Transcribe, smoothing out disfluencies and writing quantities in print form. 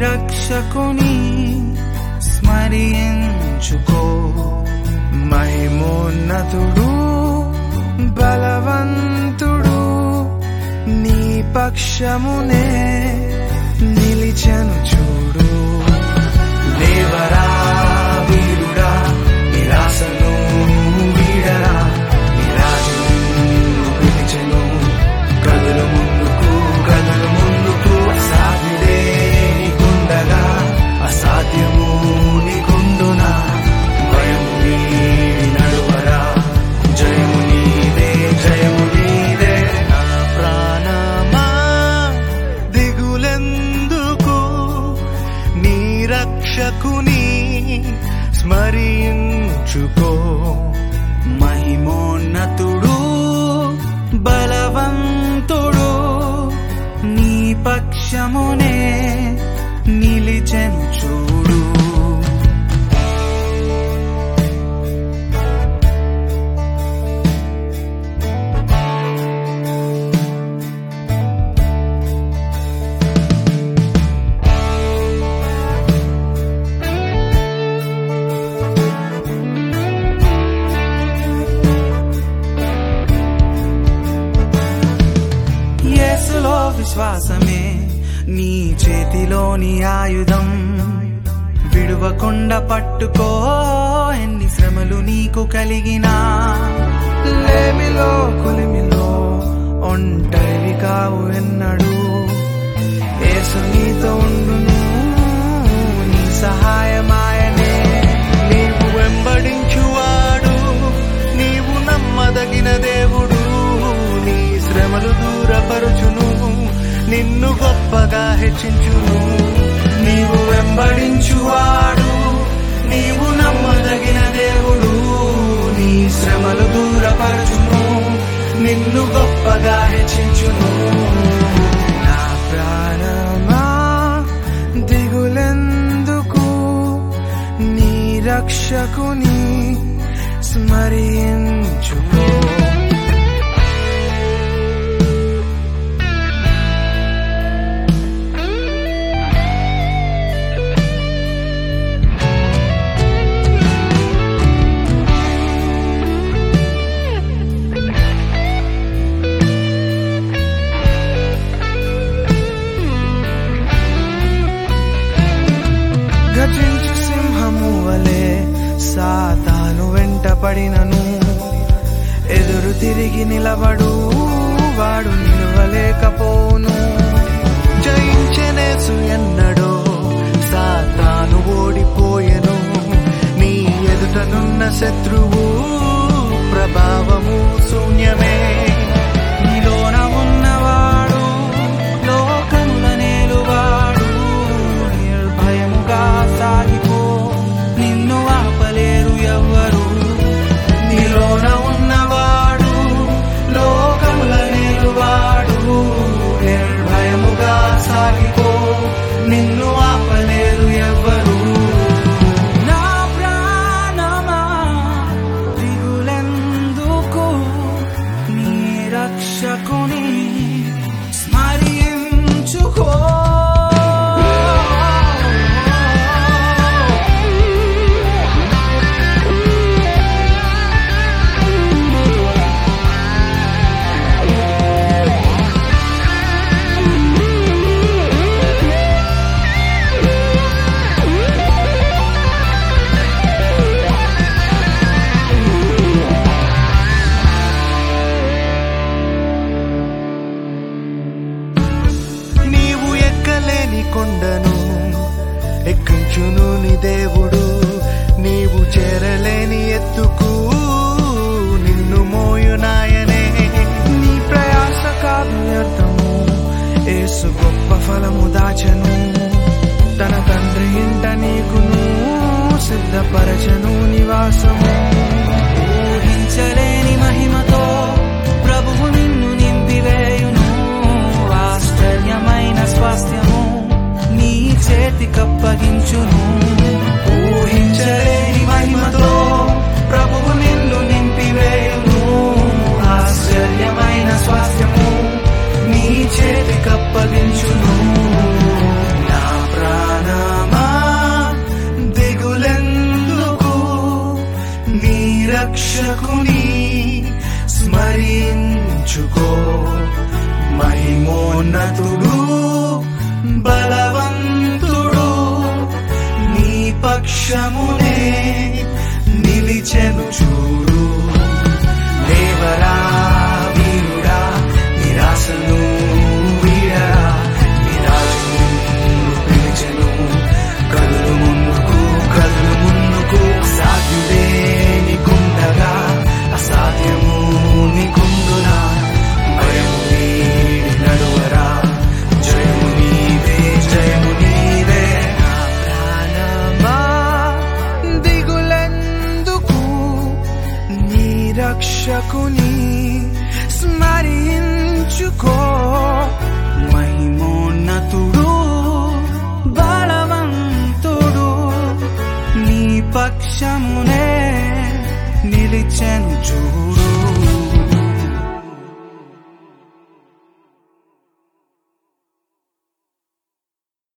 రక్షకుని స్మరించుకో. మహిమోన్నతుడు బలవంతుడు నీ పక్షమునే నిలిచెను చూడు. దేవరా వీరుడా నిరాశను వీడరా, నీ రాజు పిలిచెను. కదులు ముందుకు కదులు ముందుకు, అసాధ్యుడే నీకుండగా అసాధ్యము నీకుండునా. భయము వీడి నడువరా, జయము నీదే జయము నీదే. నా ప్రాణమా దిగులెందుకు, నీ రక్షకుని స్మరించుకో. మహిమోన్నతుడు బలవంతుడు నీ పక్షమునే నిలిచెను చూడు. యేసులో విశ్వాసమే నీ చేతిలోని ఆయుధం. విడువకుండా పట్టుకో, ఎన్ని శ్రమలు నీకు కలిగినా. లేమిలో కొలిమిలో ఒంటరివి కావు ఎన్నడు, యేసు నీతో ఉండును, నీ సహాయమాయనే. నీవు వెంబడించువాడు, నీవు నమ్మదగిన దేవుడు. నీ శ్రమలు దూరపరుచును, నిన్ను గొప్పగా హెచ్చించును. నీవు వెంబడించువాడు, నీవు నమ్మదగిన దేవుడు. నీ శ్రమలు దూరపరచును, నిన్ను గొప్పగా హెచ్చించును. నా ప్రాణమా దిగులెందుకు, నీ రక్షకుని స్మరించుకో. గర్జించు సింహము వలె సాతాను వెంటపడినను, ఎదురు తిరిగి నిలబడు వాడు నిలవలేకపోను. జయించెనేసు ఎన్నడో సాతాను ఓడిపోయెను. నీ ఎదుటనున్న శత్రువు ప్రభావము శూన్యమే. నీలోన ఉన్నవాడు లోకముల నేలువాడు, నిర్భయముగా సాగిపో, నిన్ను ఆపలేరు ఎవ్వరు. నీలోన ఉన్నవాడు లోకముల నేలువాడు, నిర్భయముగా సాగిపో, నిన్ను ఆపలేరు ఎవ్వరు. నా ప్రాణమా దిగులెందుకు, నీ రక్షకుని స్మరించుకో. కొండను ఎక్కించును నీ దేవుడు, నీవు చేరలేని ఎత్తుకు నిన్ను మోయునాయనే. నీ ప్రయాస కాదు వ్యర్థము, యేసు గొప్ప ఫలము దాచను. తన తండ్రి ఇంట నీకును సిద్ధపరచను నివాసము. ఊహించలేని మహిమతో ప్రభువు నిన్ను నింపివేయును. ఆశ్చర్యమైన స్వాస్థ్యము నీ చేతికప్పగించును. ఊహించలేని మహిమతో ప్రభువు నిన్ను నింపివేయును. ఆశ్చర్యమైన స్వాస్థ్యము నీ చేతికప్పగించును. నా ప్రాణ స్మరించుకో. మహిమోన్నతుడు బలవంతుడు నీ పక్షమునే నిలిచెను చూడు. దేవరా వీరుడా నిరాశను వీడరా, నిరాశను పిలిచెను. కదులు ముందుకు కదులు ముందుకు, సాధ్యుడే నీకుండగా అసాధ్యము నీకుందునా. భయము వీడి నడువరా, జయము నీదే జయము నీదే. నా ప్రాణమా దిగులెందుకు, నీ రక్షకుని స్మరించుకో. మహిమోన్నతుడు బలవంతుడు నీ పక్షమునే నిలిచెను చూడు.